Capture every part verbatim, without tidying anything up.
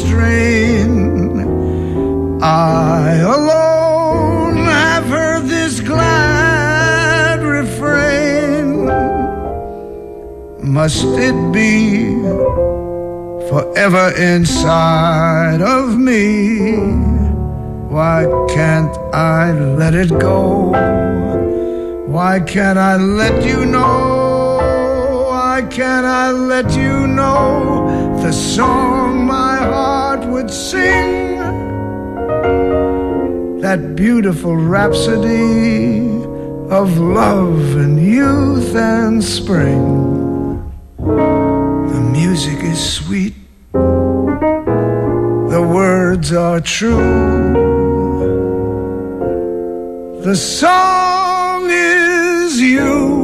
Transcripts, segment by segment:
strain. I alone have heard this glad refrain. Must it be forever inside of me? Why can't I let it go? Why can't I let you know? Why can't I let you know the song my heart would sing? That beautiful rhapsody of love and youth and spring. The music is sweet, the words are true, the song is you.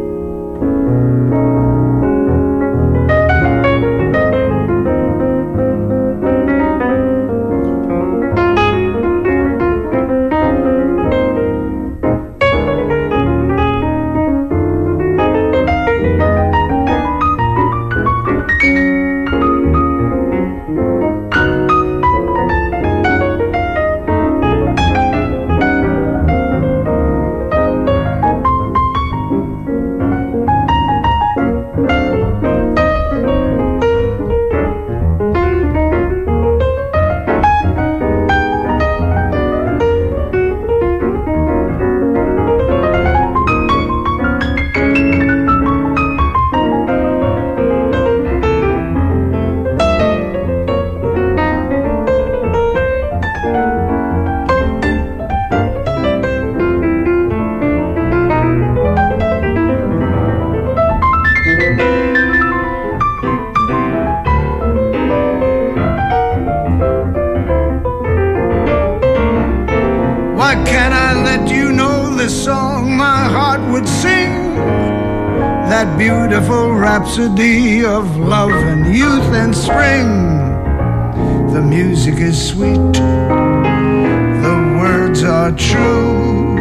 Beautiful rhapsody of love and youth and spring. The music is sweet, the words are true,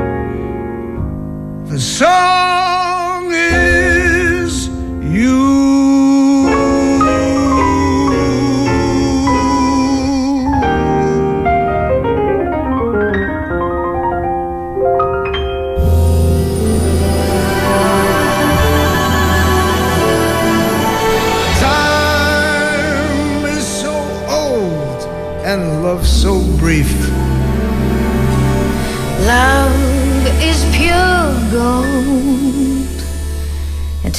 the song is you. So brief. Love is pure gold, and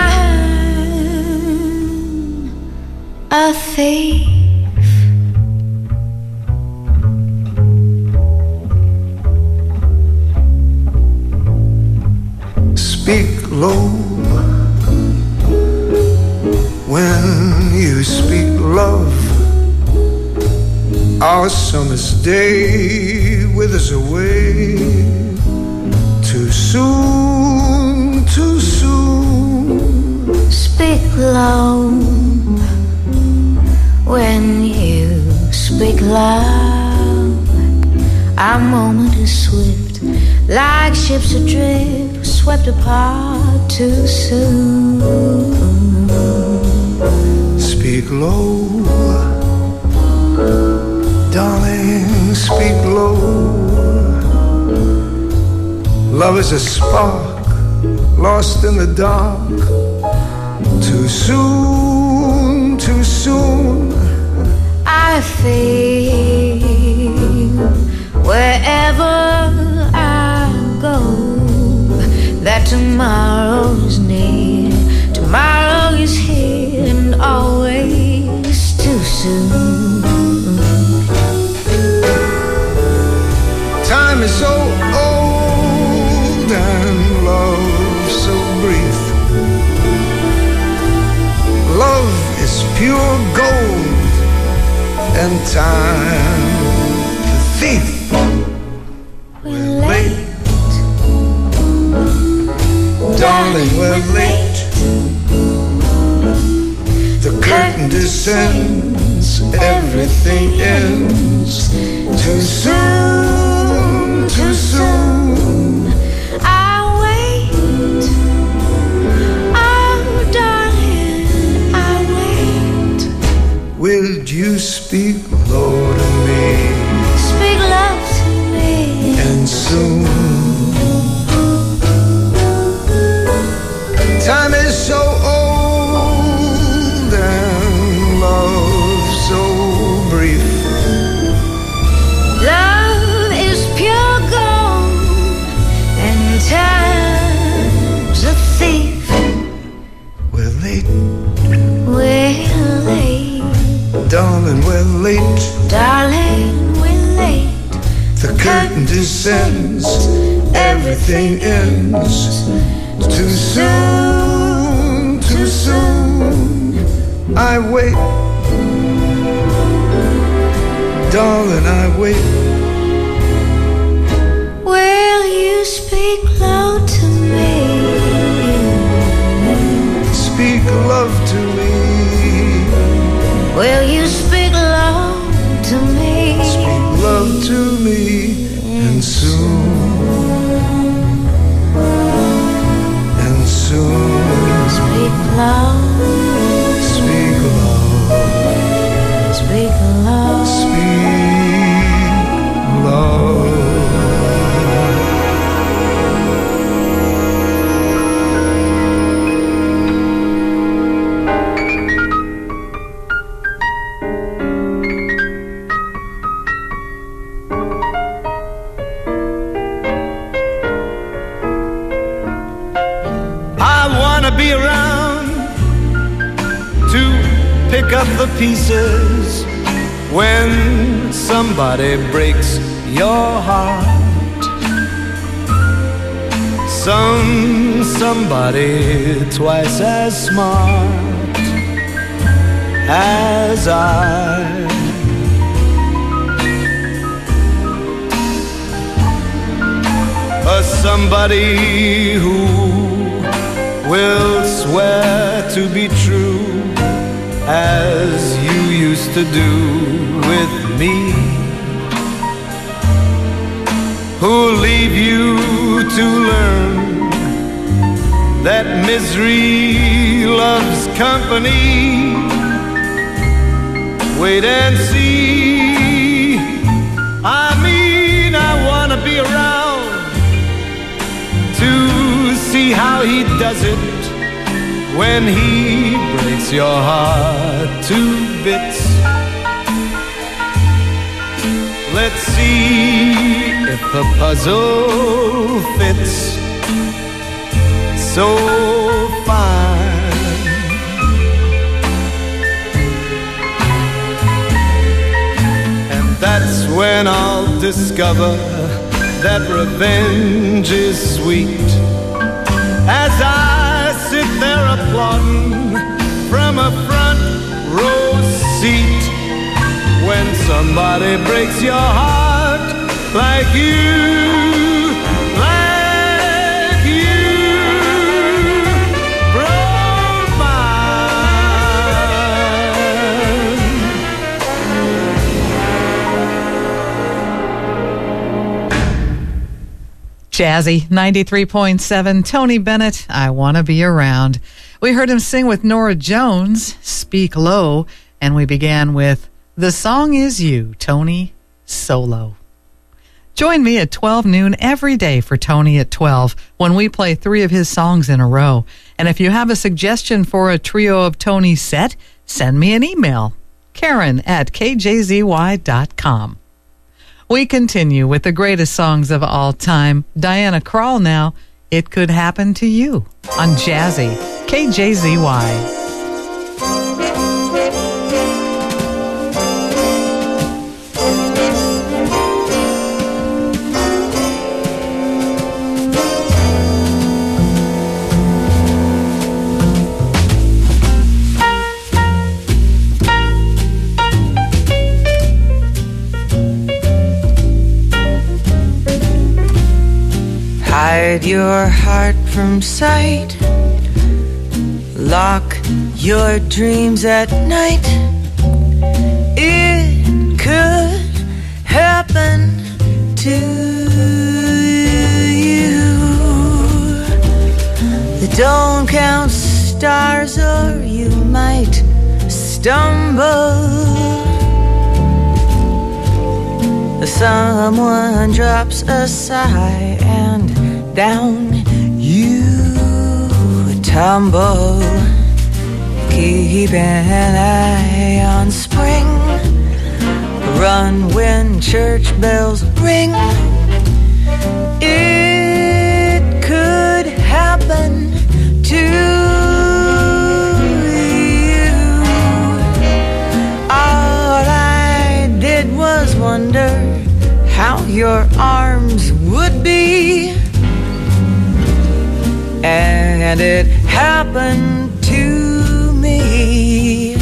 time a thief. Speak low when you speak love. Our summer's day withers away too soon, too soon. Speak low when you speak loud. Our moment is swift, like ships adrift, swept apart too soon. Speak low, darling, speak low. Love is a spark lost in the dark. Too soon, too soon. I feel wherever I go that tomorrow is near. Tomorrow is here and always too soon. Time is so old and love so brief. Love is pure gold and time the thief. We're late, darling, we're late. The curtain descends, everything ends too soon, too soon. I wait, oh darling, I wait. Will you speak speak low to me. Speak love to me. And soon time is so old and love so brief. Love is pure gold and time's a thief. We're late, we're late, darling, we're late. Darling, we're late. The curtain descends, everything ends. Too soon, too soon. I wait, darling, I wait. Will you speak low to me? Speak love to me. Will you speak low to me? Speak love to me. And soon, and soon. Speak low. Speak love. Speak low. Speak love. Be around to pick up the pieces when somebody breaks your heart. Some somebody twice as smart as I. A somebody who will swear to be true as you used to do with me, who'll leave you to learn that misery loves company. Wait and see. I mean, I wanna be around to see how he does it when he breaks your heart to bits. Let's see if the puzzle fits so fine. And that's when I'll discover that revenge is sweet, as I sit there applauding from a front row seat when somebody breaks your heart like you, like you broke mine. Jazzy, ninety-three point seven, Tony Bennett, I Want to Be Around. We heard him sing with Norah Jones, Speak Low, and we began with The Song Is You, Tony, solo. Join me at twelve noon every day for Tony at twelve when we play three of his songs in a row. And if you have a suggestion for a trio of Tony set, send me an email, Karen at K J Z Y dot com. We continue with the greatest songs of all time. Diana Krall now, It Could Happen to You, on Jazzy, K J Z Y. Hide your heart from sight. Lock your dreams at night. It could happen to you. Don't count stars or you might stumble. someone drops a sigh and down you tumble. Keep an eye on spring. Run when church bells ring. It could happen to you. All I did was wonder how your arms would be, and it happened to me.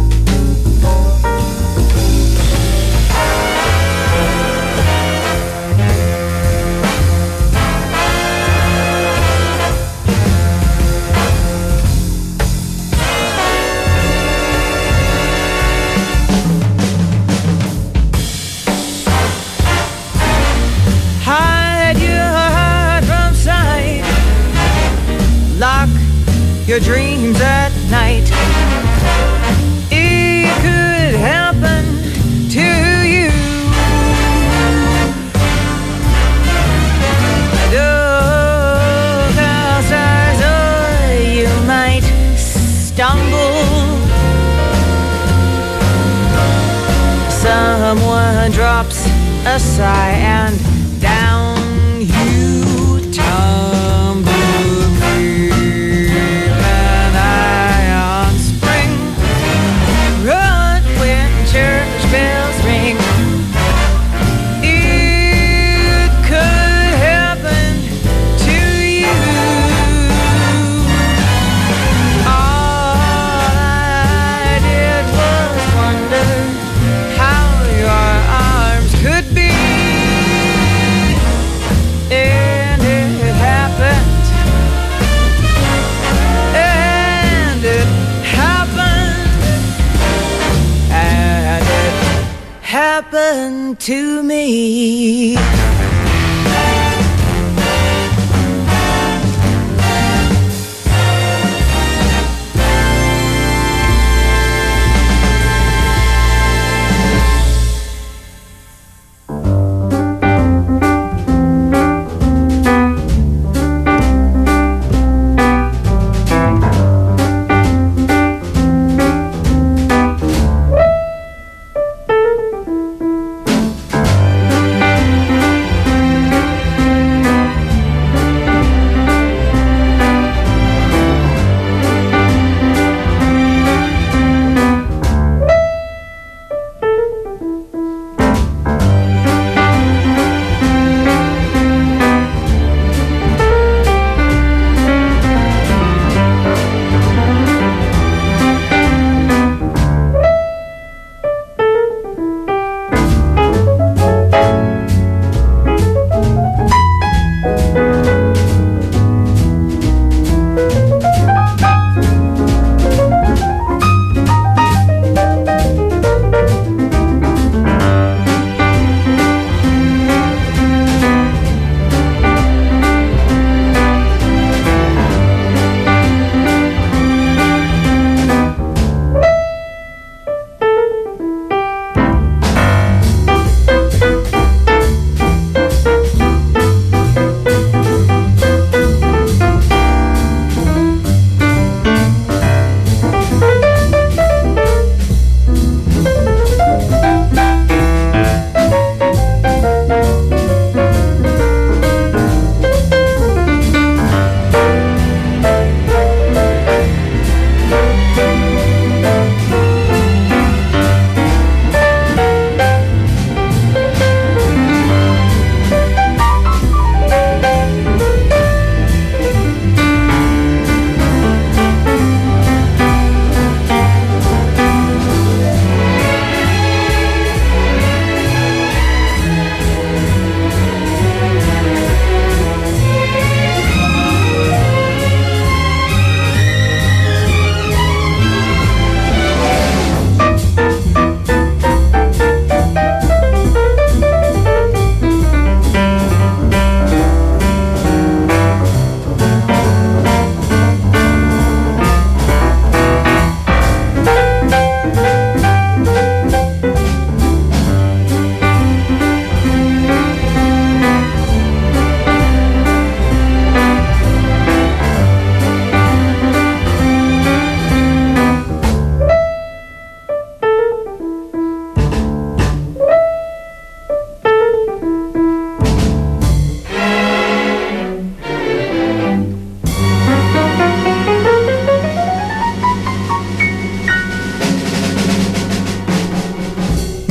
Your dreams at night. It could happen to you. Look outside, or you might stumble. Someone drops a sigh and down you tumble. Church bells ring. It could happen to you. All I did was wonder how your arms could be, and it happened, and it happened, and it happened to me.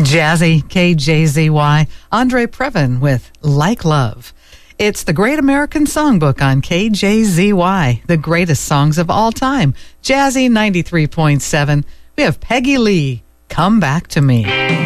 Jazzy, K J Z Y, Andre Previn with Like Love. It's the Great American Songbook on K J Z Y, the greatest songs of all time. Jazzy ninety-three point seven. We have Peggy Lee, Come Back to Me.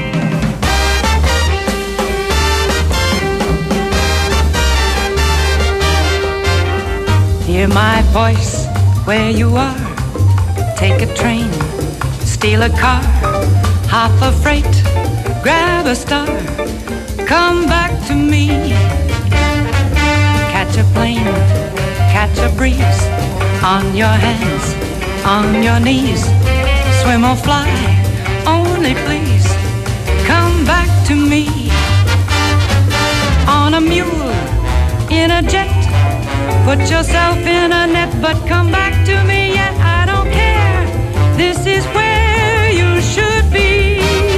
Hear my voice where you are. Take a train, steal a car, hop a freight, grab a star, come back to me. Catch a plane, catch a breeze, on your hands, on your knees, swim or fly, only please come back to me. On a mule, in a jet, put yourself in a net, but come back to me yet. I don't care, this is where you should be.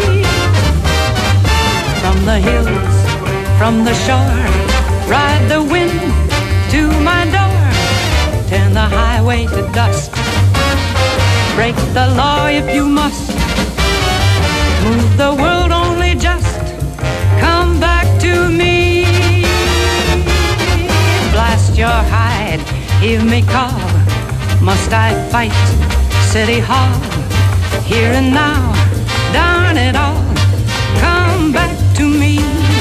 From the hills, from the shore, ride the wind to my door. Turn the highway to dust, break the law if you must. Move the world only just, come back to me. Blast your hide, hear me call. Must I fight City Hall? Here and now, darn it all, come back to me.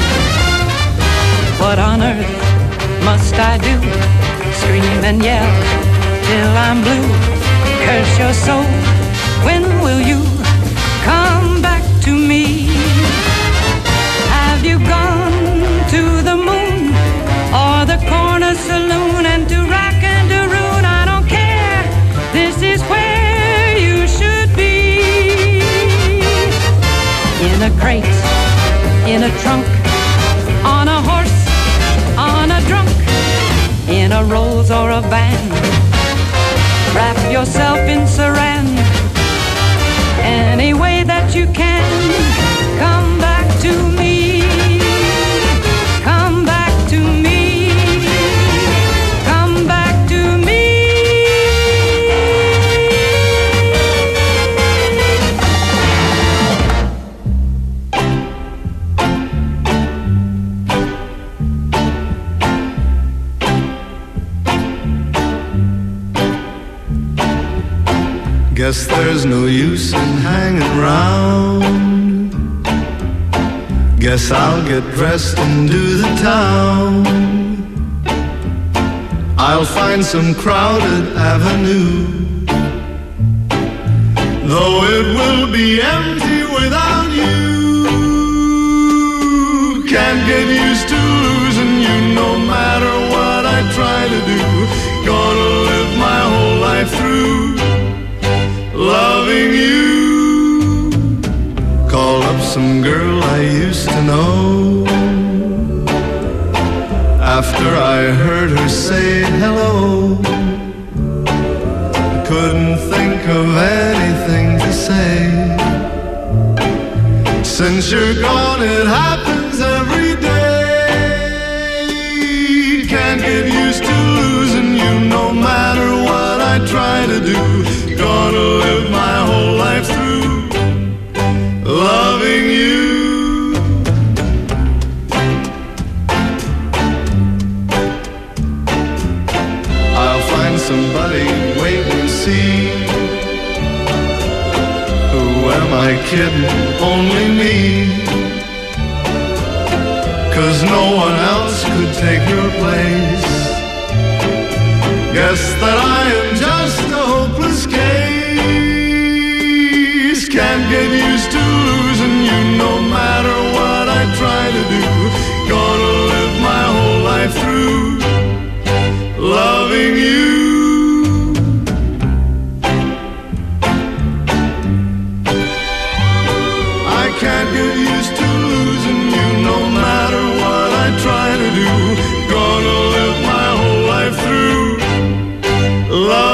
What on earth must I do? Scream and yell till I'm blue. Curse your soul, when will you come back to me? Have you gone to the moon or the corner saloon and to rock and to ruin? I don't care, this is where you should be. In a crate, in a trunk, on a horse, on a drunk, in a rose or a van. Wrap yourself in saran, any way that you can. Come back to me, come back to me, come back to me. Guess there's no use in hanging round. Guess I'll get dressed and do the town. I'll find some crowded avenue, though it will be empty without you. Can't get used to losing you no matter what I try to do. Gonna live my whole life through loving you. Call up some girl I used to know, after I heard her say hello. I couldn't think of anything to say. Since you're gone it happens every day. Can't get used to losing you no matter what I try to do. Gonna live my whole life through loving you. I'll find somebody, wait and see. Who am I kidding? Only me. 'Cause no one else could take your place. Guess that I am just a hopeless case. Can't get used to losing you no matter what I try to do. Gonna live my whole life through loving you. I can't get used to losing you no matter what I try to do. Gonna live my whole life through love.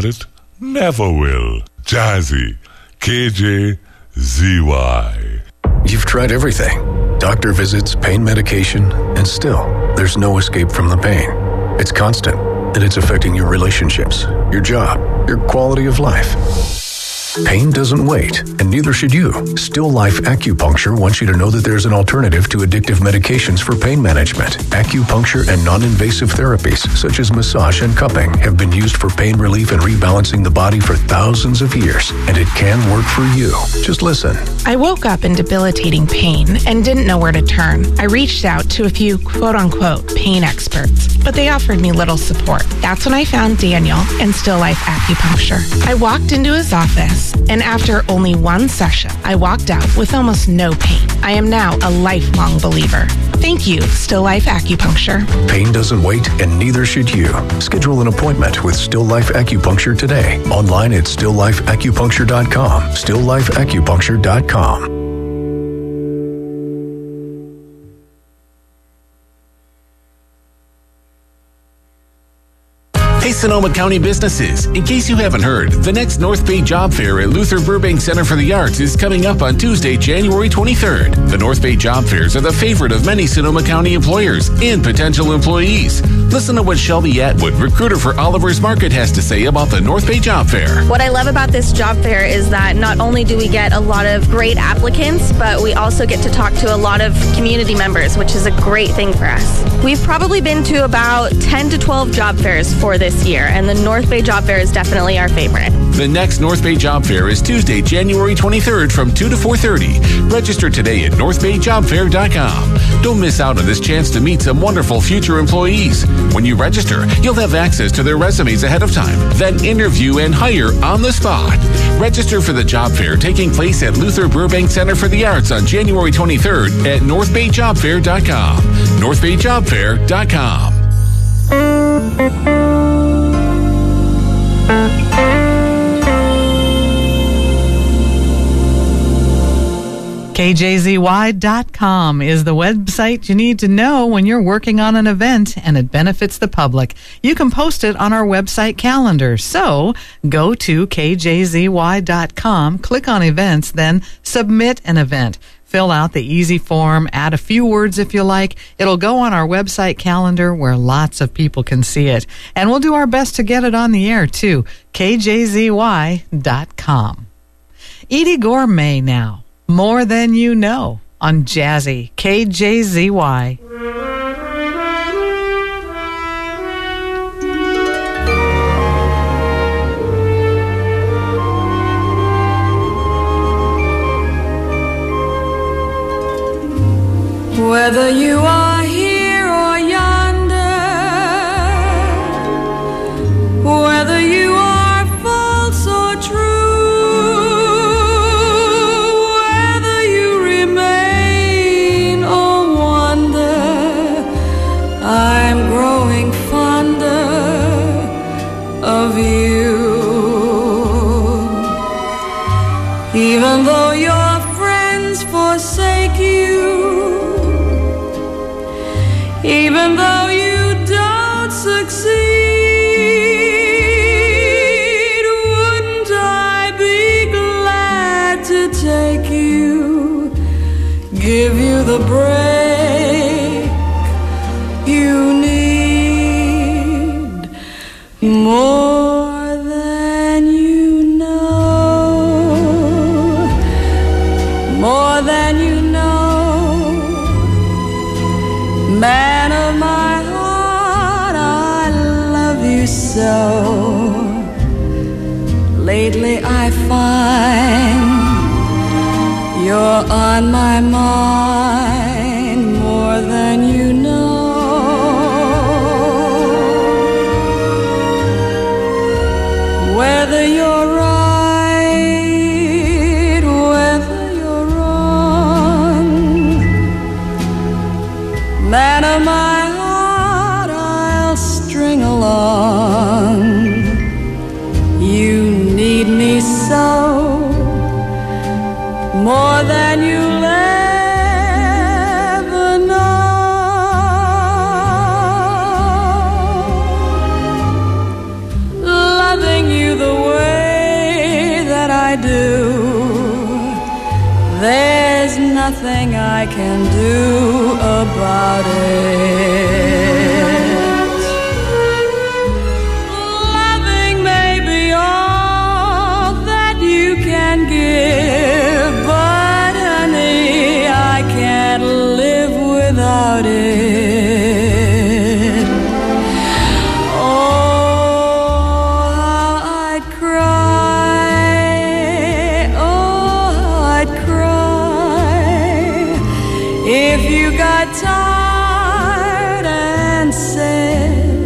got it? Never will. Jazzy. K J Z Y. You've tried everything. Doctor visits, pain medication, and still, there's no escape from the pain. It's constant, and it's affecting your relationships, your job, your quality of life. Pain doesn't wait, and neither should you. Still Life Acupuncture wants you to know that there's an alternative to addictive medications for pain management. Acupuncture and non-invasive therapies, such as massage and cupping, have been used for pain relief and rebalancing the body for thousands of years, and it can work for you. Just listen. I woke up in debilitating pain and didn't know where to turn. I reached out to a few quote-unquote pain experts, but they offered me little support. That's when I found Daniel and Still Life Acupuncture. I walked into his office, and after only one session, I walked out with almost no pain. I am now a lifelong believer. Thank you, Still Life Acupuncture. Pain doesn't wait, and neither should you. Schedule an appointment with Still Life Acupuncture today. Online at still life acupuncture dot com. still life acupuncture dot com. Hey, Sonoma County businesses. In case you haven't heard, the next North Bay Job Fair at Luther Burbank Center for the Arts is coming up on Tuesday, January twenty-third. The North Bay Job Fairs are the favorite of many Sonoma County employers and potential employees. Listen to what Shelby Atwood, recruiter for Oliver's Market, has to say about the North Bay Job Fair. What I love about this job fair is that not only do we get a lot of great applicants, but we also get to talk to a lot of community members, which is a great thing for us. We've probably been to about ten to twelve job fairs for this year, and the North Bay Job Fair is definitely our favorite. The next North Bay Job Fair is Tuesday, January twenty-third from two to four thirty. Register today at north bay job fair dot com. Don't miss out on this chance to meet some wonderful future employees. When you register, you'll have access to their resumes ahead of time, then interview and hire on the spot. Register for the job fair taking place at Luther Burbank Center for the Arts on January twenty-third at north bay job fair dot com. north bay job fair dot com. K J Z Y dot com is the website you need to know when you're working on an event and it benefits the public. You can post it on our website calendar. So go to K J Z Y dot com, click on events, then submit an event. Fill out the easy form, add a few words if you like. It'll go on our website calendar where lots of people can see it. And we'll do our best to get it on the air too. K J Z Y dot com. Edie Gourmet now. More Than You Know on Jazzy K J Z Y. Whether you are here or yonder, whether you are false or true, I'm growing fonder of you. Even though your friends forsake you, even though you don't succeed, wouldn't I be glad to take you, give you the break you need, more than you know, more than you know. Man of my heart, I love you so. Lately I find you're on my mind, more than you know. Whether you're right, whether you're wrong, man of my heart, I'll string along. You need me so, more than you'll ever know. Loving you the nothing I can do about it. Loving may be all that you can give, but honey, I can't live without it. Oh, how I'd cry, oh, how I'd cry if you got tired and said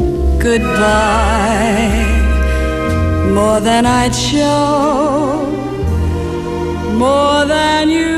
goodbye. More than I'd show, more than you